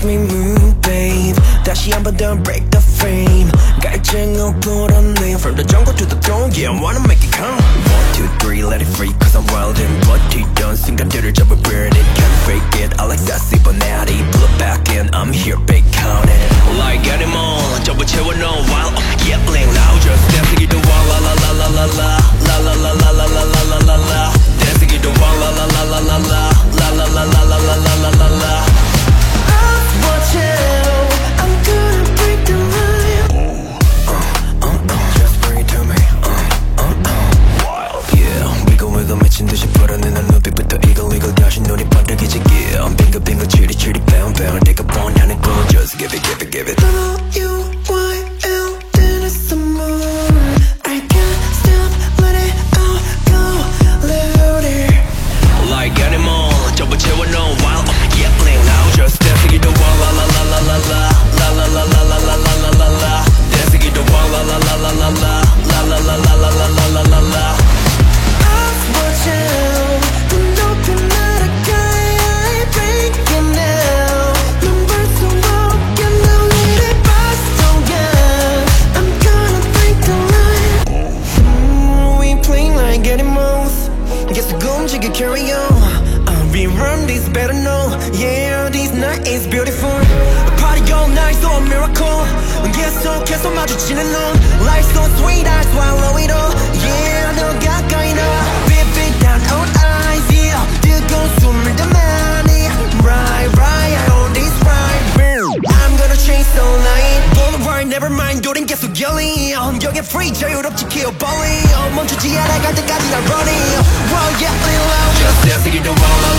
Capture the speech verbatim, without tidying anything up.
me move, babe. 다시 한 번 더 break the frame. 갈증을 불어내 from the jungle to the throne. Yeah, I wanna make it count. One, two, three, let it free. Cause I'm wild and bloody. Done 순간들을 잡아 burn it. Can't fake it. I like sassy but natty. Pull it back in. I'm here, big counting. Like animal. 전부 채워넣어 while I'm yelling loud. Just dancing in the wall. La la la la la la. La la la la la la la la la la. Dancing in the wall. La la la la la la. La la la la la la la la la. Watch out, I'm gonna break the line. Uh, uh, uh, just bring it to me. Uh, uh, uh. Wild, yeah. wiggle wiggle 미친 듯이 불어내는 눈빛부터 이글 이글 다시 눈이 반짝이지게. I'm 빙글빙글 치리 치리 bound bound. 내가 원하는 건 just give it give it give it. L U Y L then it's the moon. I can't stop, let it all go louder. Like animal, 전부 채워넣어 while I'm yelling loud. Just dancing in the wall, la la la la la la. La la la la la la la la la la. Dancing in the wall, la la la la la la. La la la la la la la la la la. Watch out, 그 높은 나라가에 breaking now. Numbers so low, can now let it bust again. I'm gonna break the line. mm, We playing like animals. Guess we're gonna take it, carry on. uh, We run this better know. Yeah, this night is beautiful. Party all night, so a miracle. 계속 계속 마주치는 넌 Life so sweet, I swallow it all. Yeah, 너 가까이 나 Big big down on eyes, yeah. 뜨거운 숨을 더 많이. Right, right, I own this right. I'm gonna chase all night. Boulevard, never mind, 우린 계속 yelling. 환경에 free, 자유롭지 키워버리. 멈추지 않아 갈 때까지 날 running. Well, yeah, loud. Just dancing in the wall.